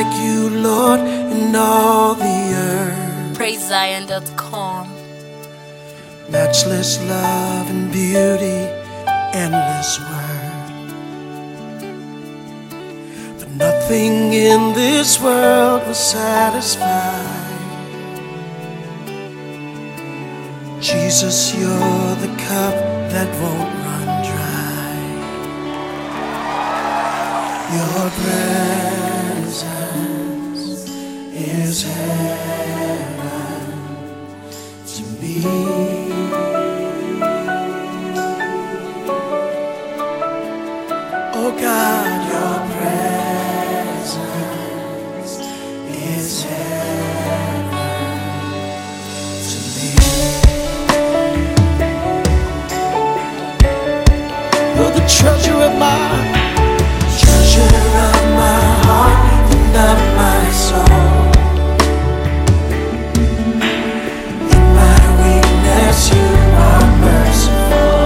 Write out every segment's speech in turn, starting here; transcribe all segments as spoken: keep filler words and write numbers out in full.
like you, Lord, in all the earth. praise zion dot com. Matchless love and beauty, endless word. But nothing in this world will satisfy. Jesus, you're the cup that won't run dry. Your presence is heaven to me. Oh God, your presence is heaven to me. You're the treasure of my, treasure of my heart and of my soul. In my weakness, you are merciful.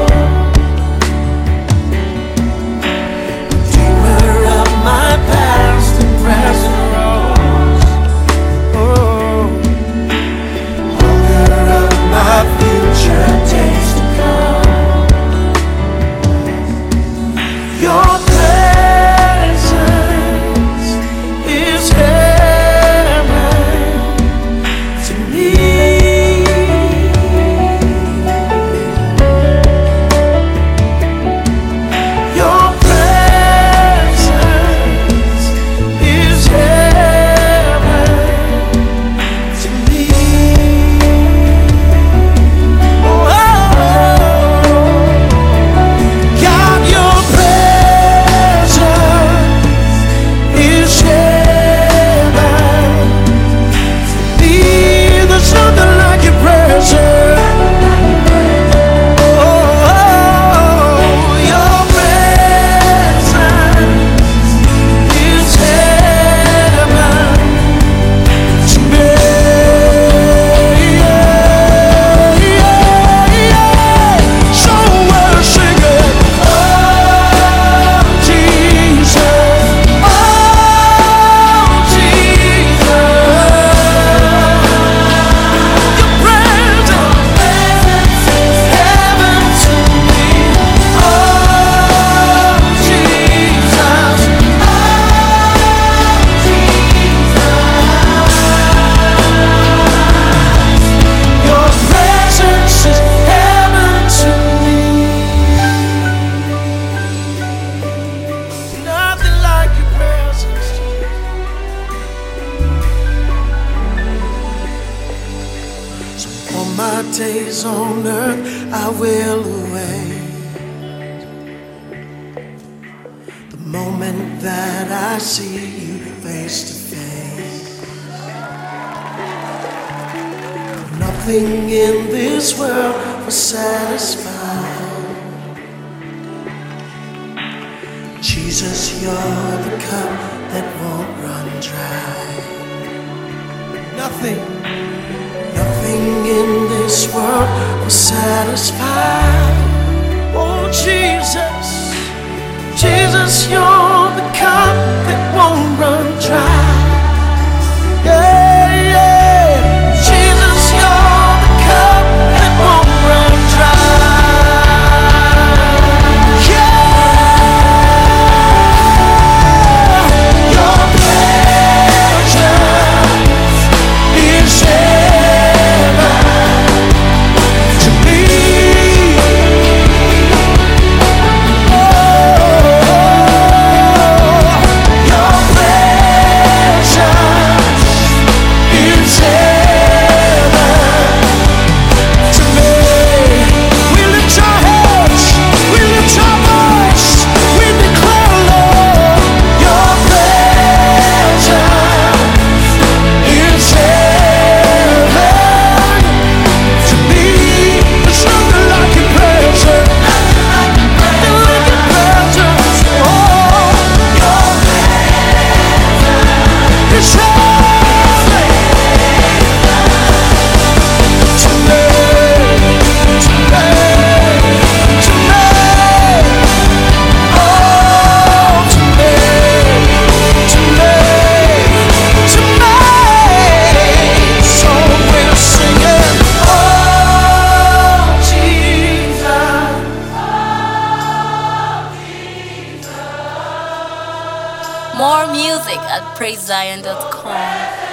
Redeemer of my past and present wrongs. Oh, holder of my future days to come. Your presence is heaven to me. Your presence is heaven to me. Oh, God, your presence is heaven to me. There's nothing like your presence. Oh, your presence is heaven to me. So we're singing, oh Jesus, oh Jesus. Your presence is heaven to me. Oh Jesus, oh Jesus. Your presence is heaven to me. Nothing like your presence. So all my days on earth I will await the moment that I see you face to face. Nothing in this world will satisfy. Jesus, you're the cup that won't run dry. Nothing, nothing in this world will satisfy. Oh Jesus, Jesus, you're the cup that won't run dry. Yeah, yeah. Jesus, you're the cup that won't run dry. Yeah. Your presence is heaven to me. Oh, your presence zion dot com.